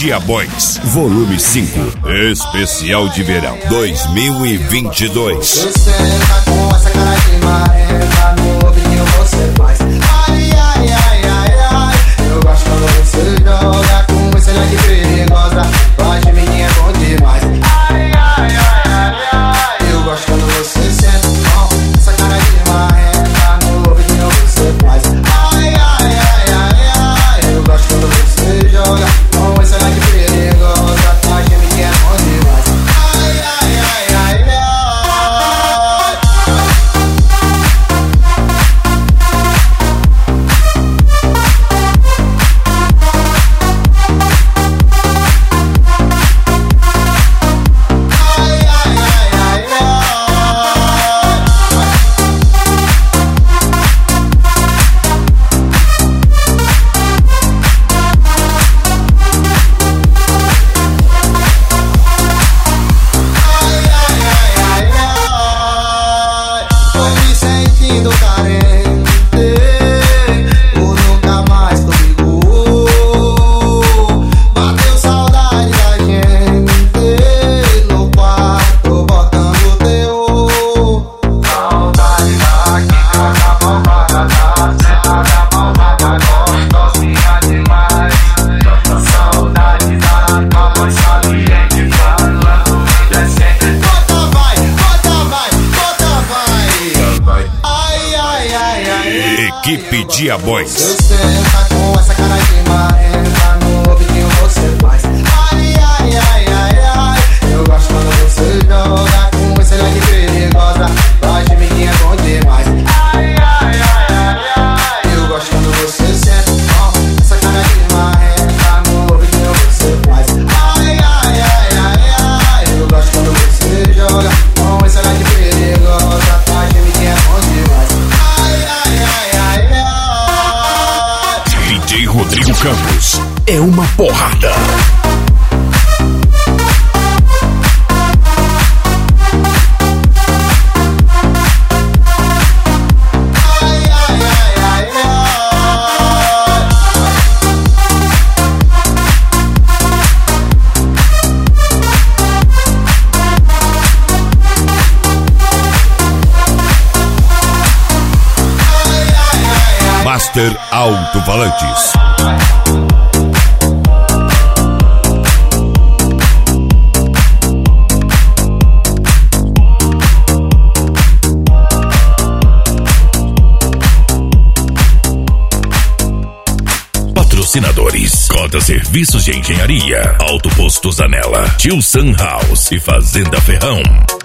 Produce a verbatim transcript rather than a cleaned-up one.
Diabões, volume cinco, especial de verão dois mil e vinte e dois. Você tá com essa cara de marrenta, no ouvidinho você faz. Ai, ai, ai, ai, ai. Eu gosto quando você joga com esse olhar de perigosa. Pode mim é bom demais. Ai, ai, ai, ai, ai. Eu gosto quando você senta com essa cara de marrenta, no ouvidinho você faz. Ai, ai, ai, ai, ai. Eu gosto quando você joga com esse olhar de perigosa. Pode mim é bom demais. Ai, ai, ai, ai, ai. Equipe Diabões. Você tá com essa cara de marrenta, no ouvidinho você faz. Ai, ai, ai, ai, ai. Eu gosto quando você joga com esse olhar de perigosa. Pode mim é bom demais. Ai, ai, ai, ai, ai. Eu gosto quando você senta com essa cara de marrenta, no ouvidinho você faz. Ai, ai, ai, ai, ai. Eu gosto quando você joga com esse olhar de perigosa. Pode mim é bom demais. Ai, ai, ai, ai. D J Rodrigo Campos é uma porrada. Ai, ai, ai, ai, ai. Master Alto-Falantes. Patrocinadores: Cota Serviços de Engenharia, Auto Posto Zanella, Tio Sun House e Fazenda Ferrão.